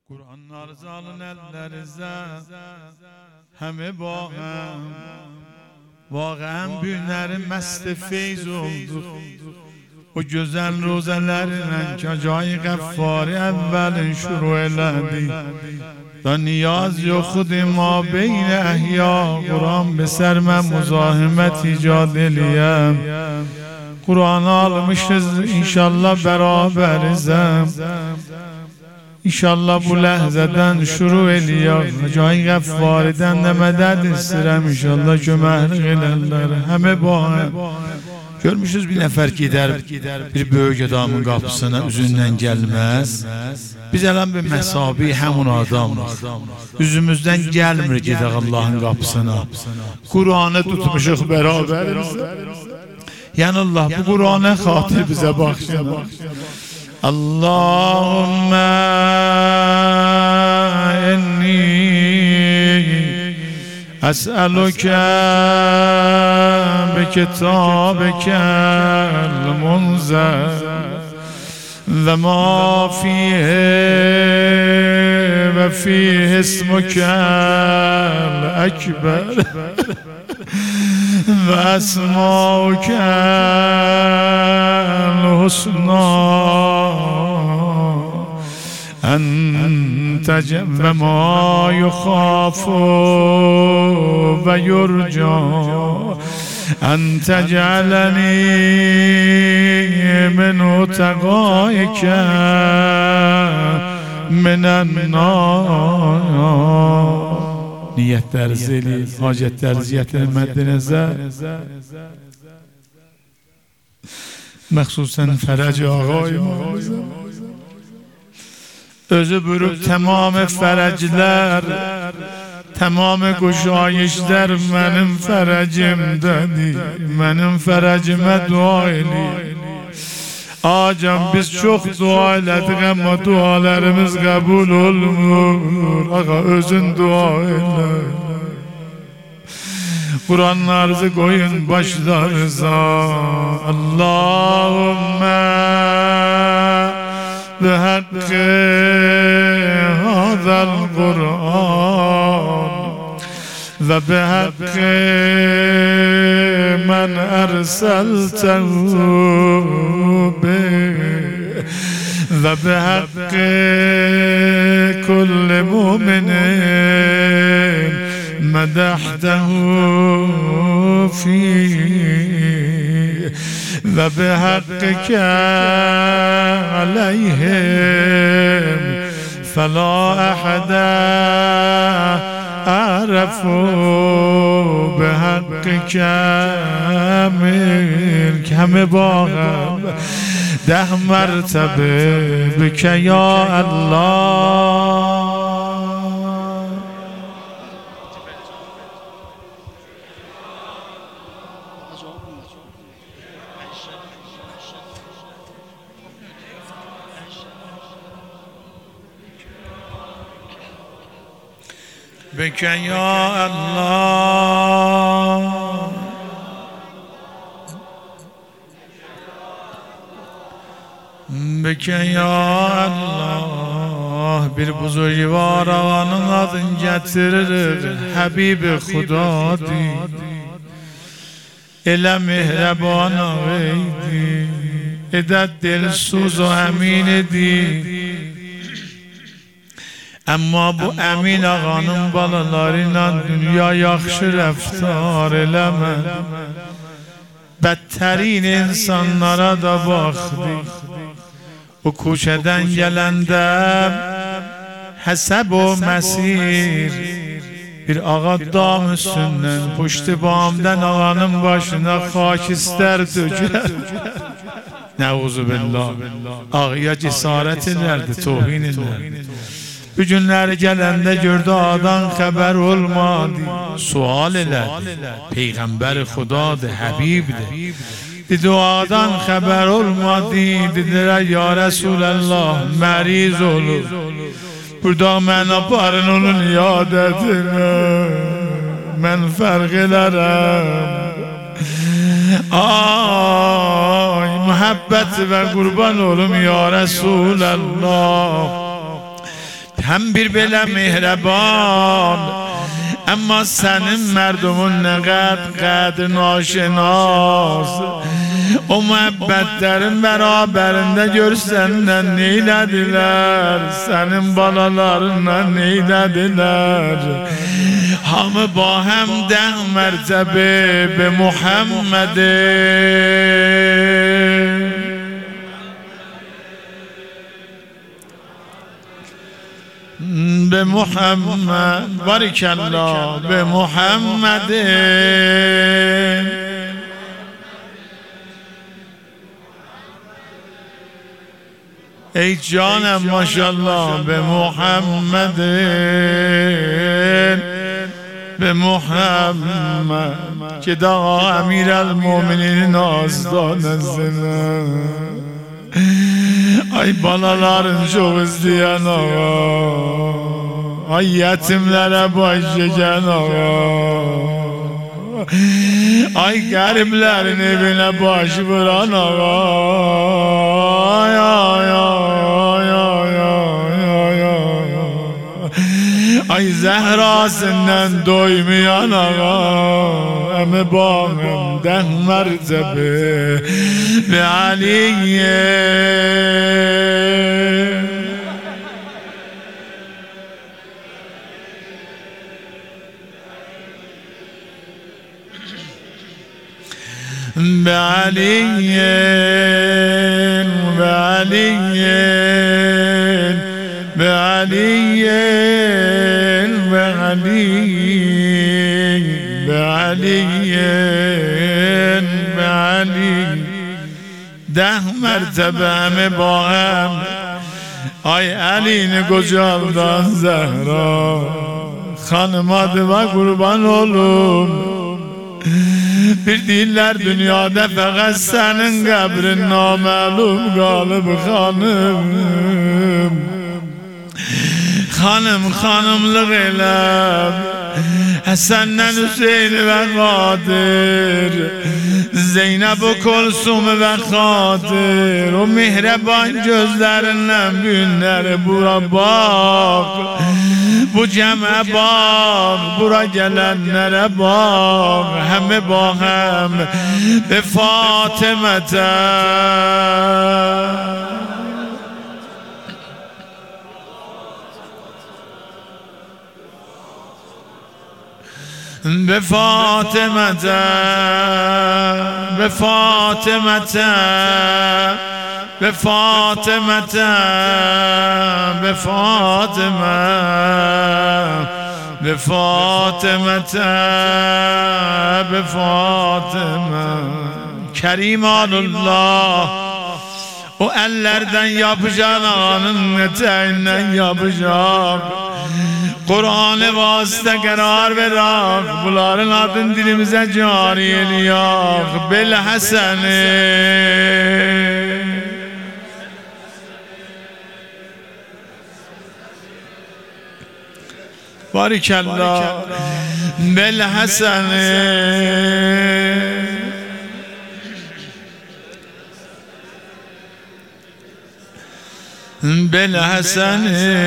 قرآن نارزان اللرزه همه با هم واقعا büyünler mest feyz oldu. O güzel rozelerle kacayı gaffari evvelin şuru eledi. Da niyaz yok ma beyn ehya Kur'an beser men muzahimet icad eliyem. Kur'an'ı almışız inşallah beraberizem. İnşallah bu lehzeden şuru eliyem. Cayı gaffariden de medet istirem. İnşallah kömehlik elerler. Heme bağım. Görmüşüz bir nefer gider bir böyük adamın kapısına üzünden gelmez. Biz eləm bir mesabi həmun adamız. Üzümüzden gelmir gider Allah'ın kapısına. Kur'an'ı tutmuşuq beraberiz. Yani Allah bu Kur'an'a xatir bize bakşına. Allahümme inni es'eluke bi kitabikel munzel ve ma fihi ve fihi ismukel ekber ve esmaukel husna ente ve ma yukhafu ve yurca ente cealeni min utaqaike minen nar. Niyetler zeli, hacetler ziyetilmedinize mexsusen ferec ağayımız özü bürüp tamamı ferecler tamamı kuşayişler benim ferecimdedir. Benim ferecime dua edin. Acem biz çok dua elədik ama dualarımız kabul olmur. Ağa özün dua elə. Kur'anlarınızı koyun başlarınıza. Allahümme bihakkı hadal Kur'an ve bihakkı men erseltehu ve bihakkı kulli müminin medahtahu fîh ve bihakkike aleyhim felâ ahada أعرفوا بحقك منك همه باغم 10 مرتبه بك یا الله. بك يا الله بك يا Allah bir buzurgivar ağanın adını getirir Habib-i Xudadır. Elə mehreban ağaydı edət dilsuz o əmin edir. Amma bu Əmin ağanın balalarıyla dünya yaxşı rəftar eləmə. Bədtərin insanlara da baxdı. O köşədən gələndə həsəb o məsir bir ağa dam üstündən puştibamdən ağanın başına xakistər dökər. Nəuzubillah. Ağaya cesarət edərdi, tohin edərdi. Bu günləri gələndə gördü adan xəbər olmadı. Sual elədi. Peyğəmbər Xudadır, Həbibdir. Dedi o adan xəbər olmadı. Dedilər ya Resulallah məriz olur. Burada mən aparın onun iyadətini. Mən fərq elərəm. Ay mühəbbət və qurban olum ya Resulallah. هم bir belə mehriban Amma sənin mərdumun nə qədr naşinas O müəbbətlərin bərabərində görsəndən neylədilər Sənin balalarından neylədilər Hamı ba həm dəh mərtəbə be Muhammedə به محمد بارک الله به محمد ای جانم ماشاءالله به محمد به محمد که دا امیر المؤمنین نازدان زنه Ay balaların çok izleyen ağa Ay yetimlere baş çeken ağa Ay gariplerin evine baş vuran ağa Ay ay ay ay ay ay Ay zehrasından doymayan ağa Eme bağım den mertebe ve Aliye ve Aliye ve Aliye ve Aliye ve Aliye ve Aliye ve Ali ده مرتبه با هم Ay elini kocaldan Zehra Hanım adıma kurban olum Bir diller dünyada fakat senin kabrin namelum kalıp hanım Hanım hanımlık eylem Hasan'dan Hüseyin ve Kadir Zeynep ve Kulsum ve Kadir O mihreban gözlerinden günleri bura bak Bu cem'e bak Bura gelenlere bak Hem bak hem Ve Fatime'te بفاطمة بفاطمة بفاطمة بفاطمة بفاطمة بفاطمة Keriman Allah O ellerden yapacağın ağanın eteğinden yapacak Kur'an-ı vasıta karar verak Bunların adın dilimize cari eliyak Bil Haseni Barikallah Bil Haseni بالحسن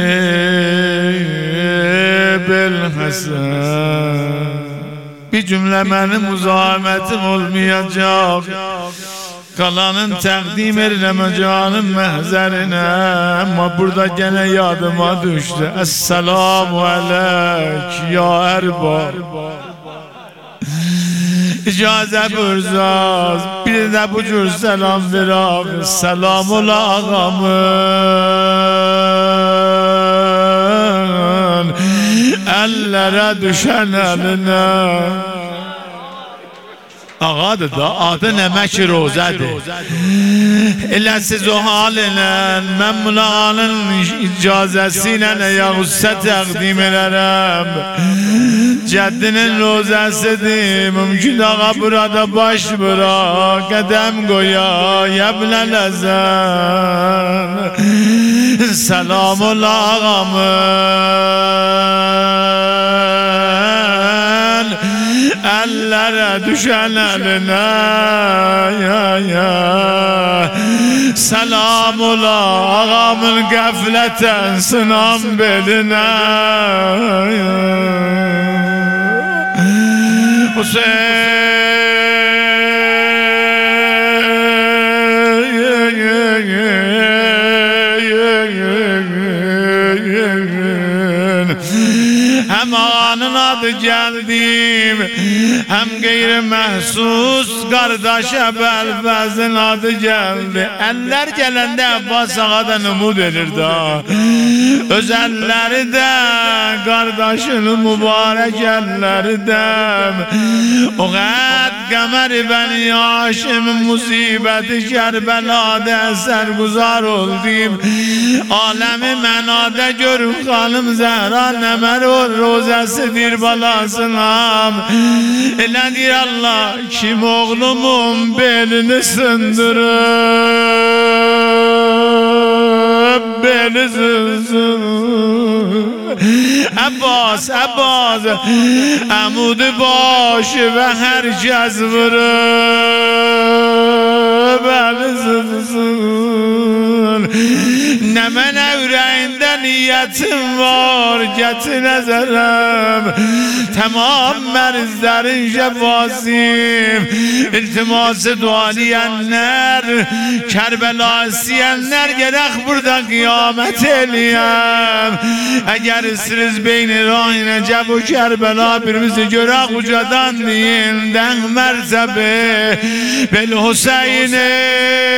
بالحسن Bir cümle benim muzahametim olmayacak Kalanın takdim edilemeyeceğinin mehzerine Ama burada gene yadıma düştü Esselamu aleyk ya erbab İcazə buyursaz Bir də bu cür selam verək Selamul ağamın Əllərə düşən əlinə Ağadır da adı Nəmək Rozədir Elə siz o halinə Mən buna ağanın icazəsi ilə Yağussə təqdim edərəm Cəddinin rozəsidir Mümkün ağa burada baş bırak Qədəm qoya Yəbnəl əzən Selamul ağamın ellere düşen eline selam ola ağamın gafleten sınan beline hem ağanın adı geldim hem gayri mahsus kardeşe Belfez'in adı geldi. Eller gelende Abbas Ağa'da numud verir da özelleri de kardeşinin mübarek elleri de o kad Kamer Beni Haşim musibeti Kerbela'da serguzar oldum. Alemi menade görüp hanım Zehra nemer ol rozesidir balasınam. Nedir Allah kim oğlumun belini sındırıp beni sındır. Abbas Abbas amud başı ve herkes vurup beni sındır. Ne men yüreğinde niyetim var getir nazarım. Tamam merzlerin şefasim iltiması dualiyenler Kerbela isteyenler gerek burada kıyamet eliyem. Eğer siz beyni rahine cebu Kerbela birimizi görek ucadan değil den mertebe Vel Hüseyin'e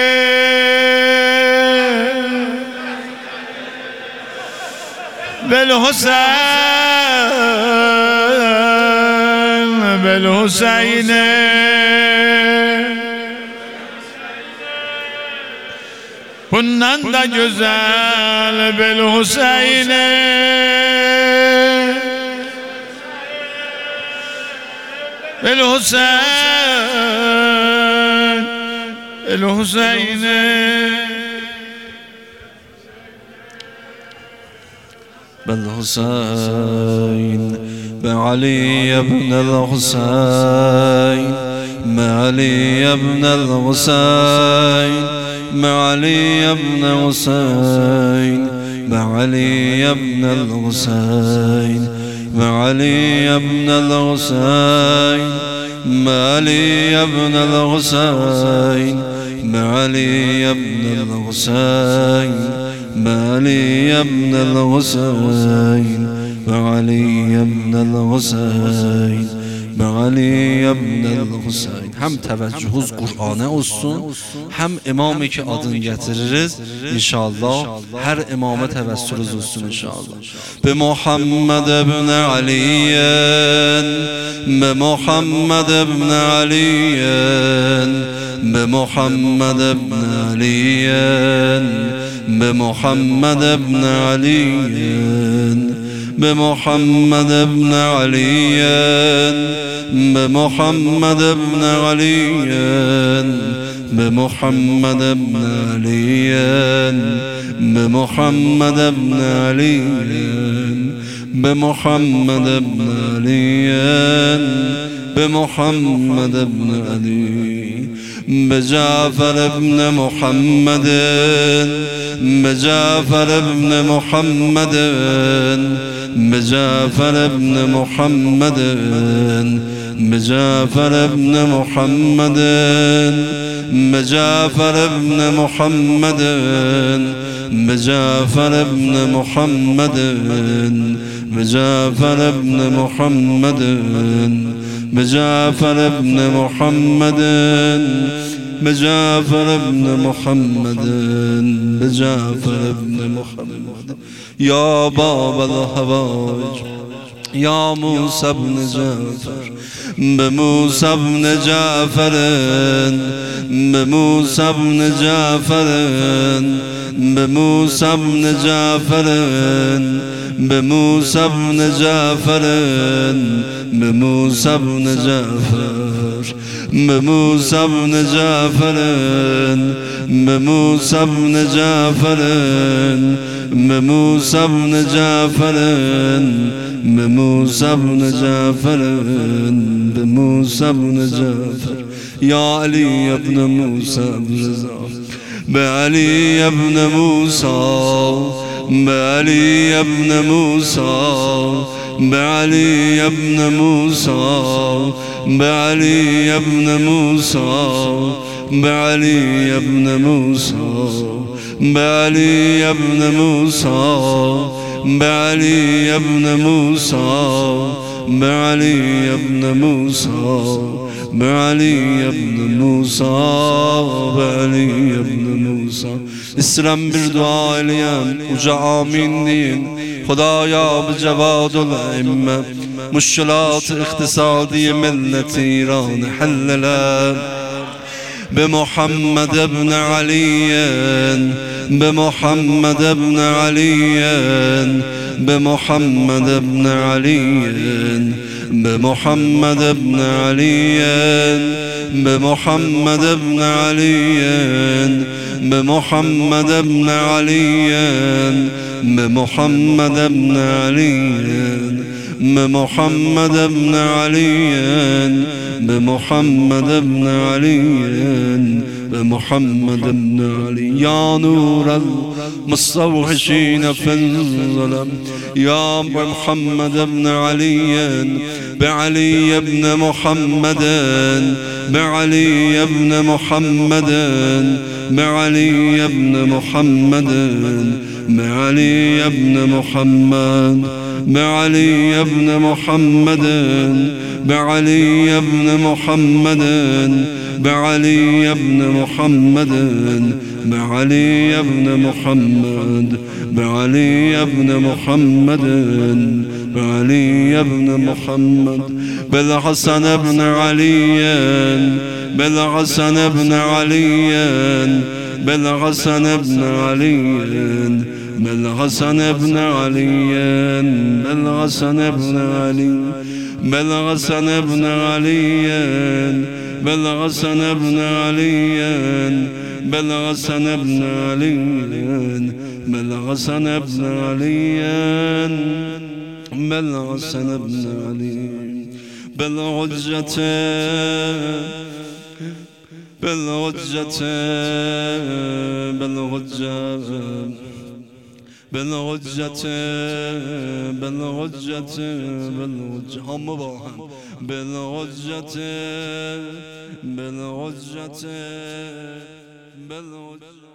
بالحسين bundan da güzel بالحسين بالحسين بالحسين بعلي بن الحسين بعلي بن الحسين بعلي بن الحسين بعلي بن الحسين بعلي بن الحسين بعلي بن الحسين بعلي بن الحسين بعلي بن الحسين بعلي بن الحسين بعلي بن الحسين. Hem teveccühüz Kur'an'a olsun, hem imamı ki adını getiririz inşallah. Her imama tevessülüz olsun inşallah. Bi Muhammed ibn Ali'yen, bi Muhammed ibn Ali'yen, bi Muhammed ibn Ali'yen, bi Muhammed ibn Ali'yen, bi Muhammed ibn Ali'yen, bi Muhammed ibn Ali'yen, bi Muhammed ibn Ali'yen, bi Muhammed ibn Ali'yen, bi Muhammed ibn Ali'yen, bi Muhammed ibn Ali'yen, bi Cafer ibn Muhammedin, bi Cafer ibn Muhammedin, bi Cafer ibn Muhammedin, bi Cafer ibn Muhammedin, bi Cafer ibn Muhammedin, bi Cafer ibn Muhammedin, bi Cafer ibn Muhammedin, bi Cafer ibn Muhammedin, bi Cafer ibn Muhammedin, bi Cafer ibn Muhammedin. Ya Babel Havac, Ya Musa ibn Cafer, bi Musa ibn Cafer'in, bi Musa ibn Cafer'in, bi Musa ibn Cafer'in, bi Musa ibn Cafer'in, bi Musa ibn Cafer, bi Musa ibn Cafer. جعفر بموسى بن جعفر بموسى بن جعفر بموسى بن جعفر بموسى بن جعفر يا علي بن موسى بن جعفر بعلي بن موسى بعلي بن موسى بعلي بن موسى بعلي بن موسى بعلي بن موسى بعلي بن موسى بعلي بن موسى بعلي بن موسى بعلي بن موسى بعلي بن موسى اسلام bir dua eleyen uca amin deyin Xudaya bu cevadul imme müşkilat iktisadi millet İran hallele بمحمد بن علي بمحمد بن علي بمحمد بن علي بمحمد بن علي بمحمد بن علي بمحمد بن علي بمحمد بن علي بمحمد بن علي بمحمد بن علي بمحمد بن علي يا نور المستوحشين في الظلم يا محمد بن علي بعلي بن محمد بعلي بن محمد بعلي بن محمد بعلي بن محمد بعلي بن محمد بعلي بن محمد بعلي بن محمد بعلي بن محمد بعلي بن محمد بعلي بن محمد بالحسن بن علي بالحسن بن علي بالحسن بن علي بالحسن بن علي بالحسن بن علي بالحسن بن علي بالحسن بن علي بالحسن بن علي بالحسن بن علي بالحسن بن علي بالحجة بالحجة بالحجة بالحجة بالحجة بالحجة هم باهم بالحجة بالحجة بالحجة